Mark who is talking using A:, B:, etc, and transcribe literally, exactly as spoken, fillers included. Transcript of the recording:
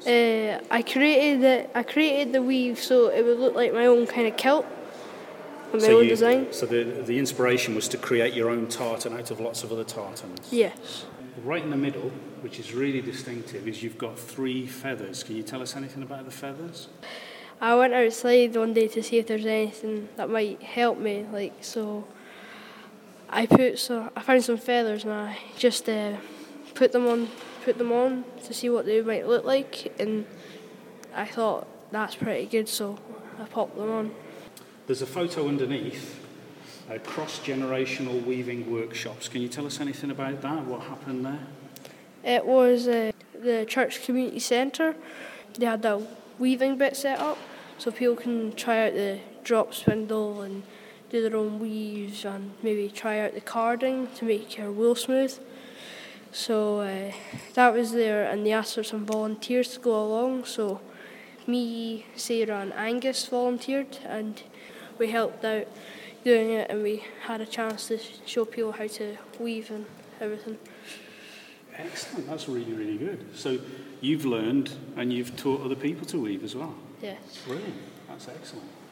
A: Uh, I created the I created the weave so it would look like my own kind of kilt, my
B: So
A: own
B: you,
A: design.
B: So the the inspiration was to create your own tartan out of lots of other tartans.
A: Yes.
B: Right in the middle, which is really distinctive, is you've got three feathers. Can you tell us anything about the feathers?
A: I went outside one day to see if there's anything that might help me, like so. I put so I found some feathers and I just uh, put them on put them on to see what they might look like, and I thought that's pretty good, so I popped them on.
B: There's a photo underneath, uh, cross-generational weaving workshops. Can you tell us anything about that? What happened there?
A: It was uh, the church community centre. They had a weaving bit set up so people can try out the drop spindle and do their own weaves and maybe try out the carding to make your wool smooth. So uh, that was there, and they asked for some volunteers to go along. So me, Sarah and Angus volunteered, and we helped out doing it, and we had a chance to show people how to weave and everything.
B: Excellent, that's really, really good. So you've learned and you've taught other people to weave as well.
A: Yes.
B: Brilliant, that's excellent.